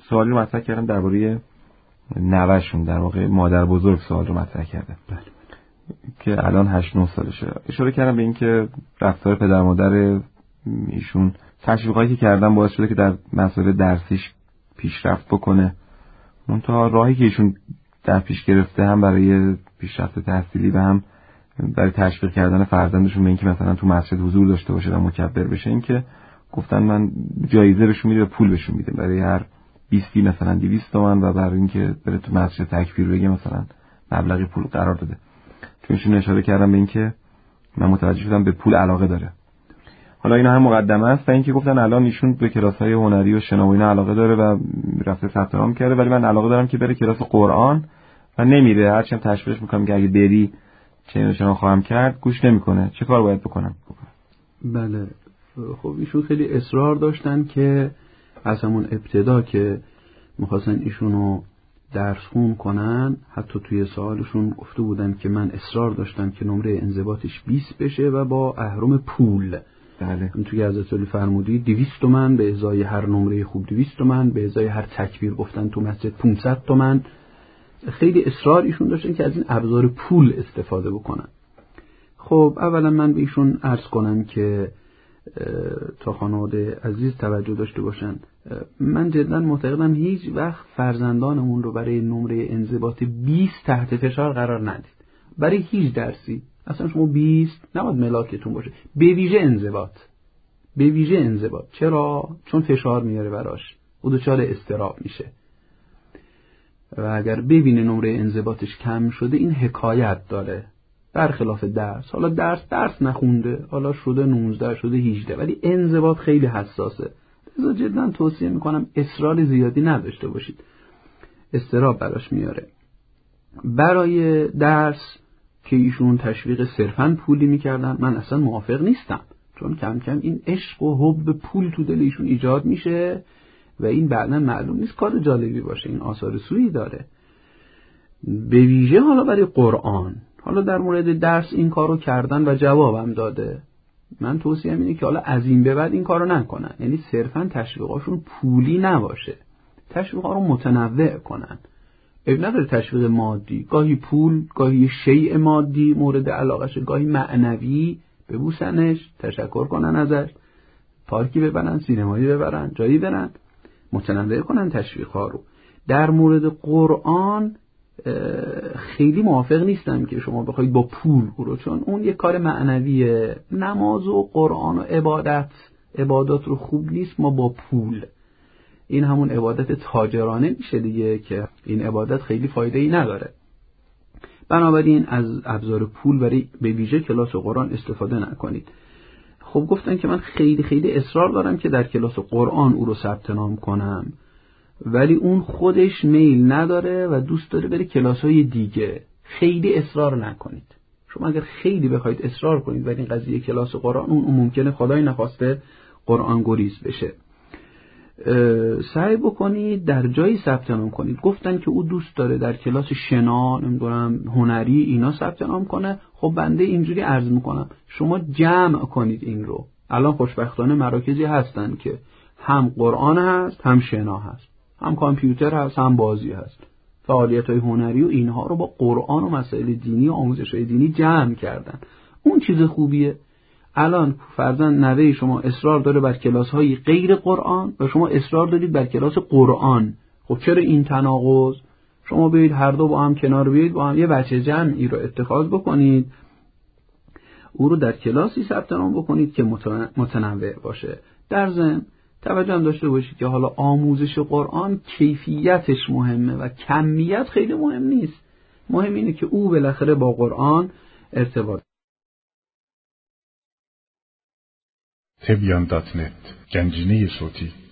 سوالی رو مطرح کردم درباره نوه‌شون، در واقع مادر بزرگ سوال رو مطرح کرده که الان 8-9 سالشه. اشاره کردم به این که رفتار پدر مادر ایشون تشویقاتی که کردن باعث شده که در مسائل درسیش پیشرفت بکنه. منتها راهی که ایشون در پیش گرفته هم برای پیشرفت تحصیلی و هم برای تشویق کردن فرزندشون به اینکه مثلا تو مسجد حضور داشته باشه و مکبر بشه، این که گفتن من جایزه بهشون میده و پول بهشون میده، برای هر 20 مثلا 200 تومن و برای اینکه بره تو مسجد تکبیر بگه مثلا مبلغی پول قرار داده. چونشون اشاره کردم به اینکه من متوجه شدم به پول علاقه داره. حالا اینا هم مقدمه است و اینکه گفتن الان ایشون به کلاس‌های هنری و شنا و اینا علاقه داره و رفته ثبت نام کرده، ولی من علاقه دارم که بره کلاس قرآن و نمیره. هرچند تشویقش میکنم که اگه بری چه خواهم کرد، گوش نمیکنه. چه کار باید بکنم؟ بله خب ایشون خیلی اصرار داشتن که از همون ابتدا که میخواستن ایشونو درس خون کنن، حتی توی سوالشون گفته بودن که من اصرار داشتم که نمره انضباطش 20 بشه و با اهرم پول. بله. این توی حضرت علی فرمودی 200 تومن به ازای هر نمره خوب 200 تومن، به ازای هر تکبیر گفتن تو مسجد 500 تومن. خیلی اصرار ایشون داشتن که از این ابزار پول استفاده بکنن. خب اولا من به ایشون عرض کنم که تا خانواده عزیز توجه داشته باشن، من جدا معتقدم هیچ وقت فرزندانمون رو برای نمره انضباط 20 تحت فشار قرار ندید. برای هیچ درسی اصلا شما 20 نباید ملاکتون باشه، به ویژه انضباط. به ویژه انضباط. چرا؟ چون فشار میاره براش، او دچار اضطراب میشه و اگر ببینه نمره انضباطش کم شده این حکایت داره، برخلاف درس. حالا درس نخونده، حالا شده 19 شده 18، ولی انضباط خیلی حساسه. لذا جدا توصیه میکنم اصرار زیادی نداشته باشید، اضطراب براش میاره. برای درس که ایشون تشویق صرفاً پولی میکردن، من اصلا موافق نیستم، چون کم کم این عشق و حب پول تو دل ایشون ایجاد میشه و این بعداً معلوم نیست کار جالبی باشه، این آثار سوئی داره. به ویژه حالا برای قرآن، حالا در مورد درس این کارو کردن و جوابم داده. من توصیه‌ام اینه که حالا از این به بعد این کارو نکنن، یعنی صرفاً تشویقاشون پولی نباشه، تشویقا رو متنوع کنن. اب نداره تشویق مادی، گاهی پول، گاهی شیء مادی مورد علاقشه، گاهی معنوی، ببوسنش، تشکر کنن ازش، پارکی ببرن، سینمایی ببرن، جایی برن، متنوع کنن تشویق‌ها رو. در مورد قرآن خیلی موافق نیستم که شما بخواید با پول رو، چون اون یک کار معنویه. نماز و قرآن و عبادات رو خوب نیست ما با پول، این همون عبادت تاجرانه میشه دیگه که این عبادت خیلی فایده ای نداره. بنابراین از ابزار پول برای به ویژه کلاس قرآن استفاده نکنید. خب گفتن که من خیلی اصرار دارم که در کلاس قرآن او رو ثبت نام کنم، ولی اون خودش میل نداره و دوست داره بره کلاس‌های دیگه. خیلی اصرار نکنید. شما اگر خیلی بخواید اصرار کنید بر این قضیه کلاس قرآن، اون ممکنه خدای نخواسته قرآن گریز بشه. سعی بکنید در جایی ثبت نام کنید. گفتن که او دوست داره در کلاس شنا، نمیدونم هنری اینا ثبت نام کنه. خب بنده اینجوری عرض میکنم شما جمع کنید این رو. الان خوشبختانه مراکزی هستن که هم قرآن هست، هم شنا هست، هم کامپیوتر هست، هم بازی هست. فعالیت‌های هنری و اینها رو با قرآن و مسائل دینی و آموزش‌های دینی جمع کردن. اون چیز خوبیه. الان فرزند نوه شما اصرار داره بر کلاس‌های غیر قرآن و شما اصرار دارید بر کلاس قرآن. خب چرا این تناقض؟ شما بیایید هر دو با هم کنار بیایید، با هم یه بچه جمعی رو اتخاذ بکنید، او رو در کلاسی ثبت نام بکنید که متنوع باشه. در ضمن توجه هم داشته باشید که حالا آموزش قرآن کیفیتش مهمه و کمیت خیلی مهم نیست. مهم اینه که او بالاخره با قرآن ارتباط. تبیان.net گنجینه صوتی